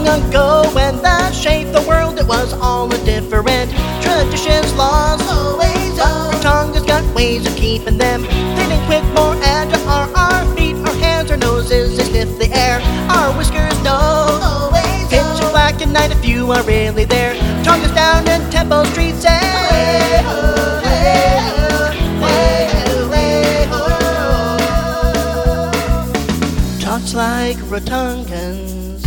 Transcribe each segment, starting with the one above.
ago, when that shaped the world, it was all a different traditions, laws. Ratonga's got ways of keeping them thinning quick, more agile are our feet, our hands, our noses, they sniff the air, our whiskers know. Pitch black at night if you are really there. Tonga's down in Temple Street, say talks like Rotongans.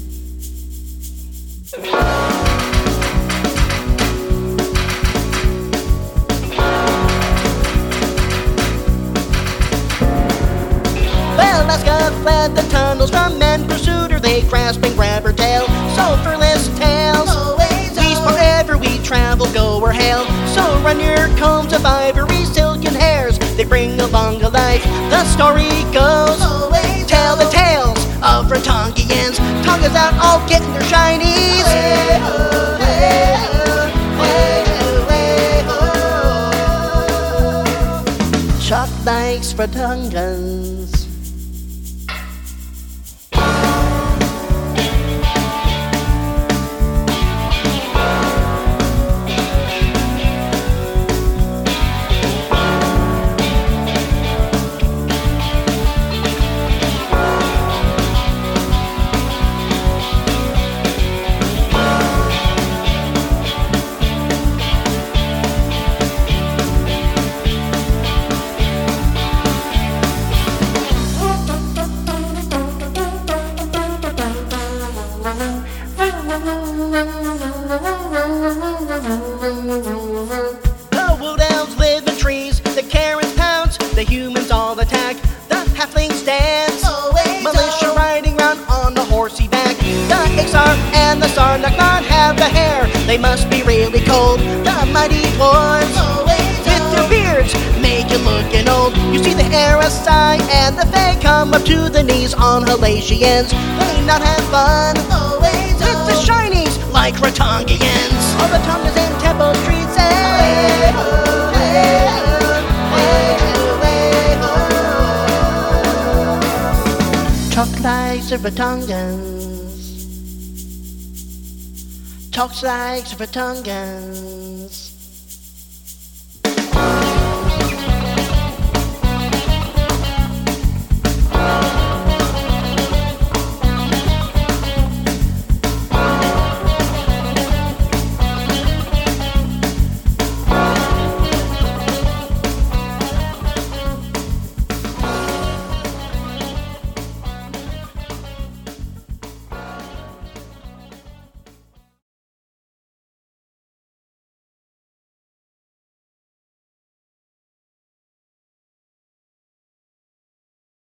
Well, Alaska fled the tunnels from men pursued her. They grasp and grab her tail, sulfurless tales. East wherever we travel, go or hail. So run your combs of ivory, silken hairs. They bring along a life. The story goes. Tell the tales of Ratongians. Tonga's out, all getting their shinies. Chuck likes Rotongans. The wood elves live in trees, the Karens pounce, the humans all attack, the halflings dance, militia riding round on a horsey back. The Ixar and the Sarnak not have the hair, they must be really cold. The mighty dwarves, with their beards, make you looking old. You see the Arasai and the Fae come up to the knees on Halatians. They not have fun with the shinies like Ratongians. All the Tongas in Temple Street say talk like Ratongians. Talks like Ratongians.